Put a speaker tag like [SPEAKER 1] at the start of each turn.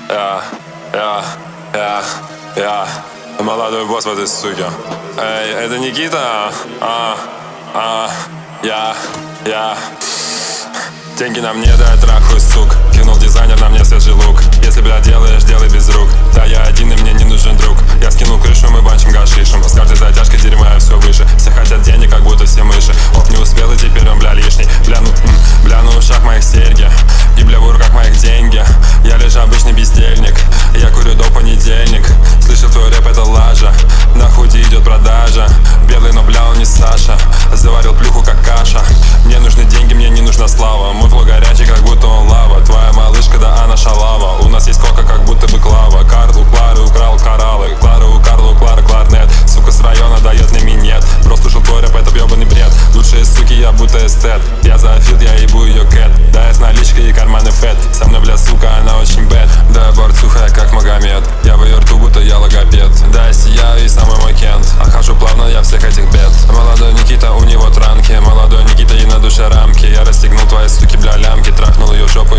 [SPEAKER 1] Я молодой босс в этой суке. Эй, это Никита? Я деньги на мне, да я трахаю, сук. Кинул дизайнер на мне свежий лук. Если, бля, делаешь, делай без рук. Да я один и мне не нужен друг. Я скинул крышу, мы банчим гашишем. С каждой затяжкой дерьма я все выше. Все хотят денег, как будто все мыши. Оп, не успел и теперь он, бля, лишний. Бля, на ушах моих серьги. И, бля, в руках моих деньги. Я лишь обычный бездельник. Я курю до понедельник. Слышал, твой рэп это лажа. На худи идет продажа. Белый, но, бля, он не Саша. Заварил плюху, как каша. Мне нужны деньги, мне не нужна слава. Мой флоу горячий, как будто он лава. Твоя малышка, да она шалава. У нас есть кока, как будто бы клава. Карл у Клары украл кораллы. Клара у Карла, у Клары кларнет. Сука с района дает на минет. Просто ушел твой рэп, это ёбаный бред. Лучшие суки, я будто эстет. Я за афит, я ебу ее кэт. Да я с наличкой и карманы фэт. Со мной, бля, сука, она очень бэд. Да я борцуха, как Магомед. Я в ее рту, будто я логопед. Да я сияю и самый мой Кент. Охожу плавно я всех этих бед. Молодой Никита, у него транки. Молодой Никита и на душе рамки. Я расстегнул твои суки, бля, лямки. Трахнул ее в жопу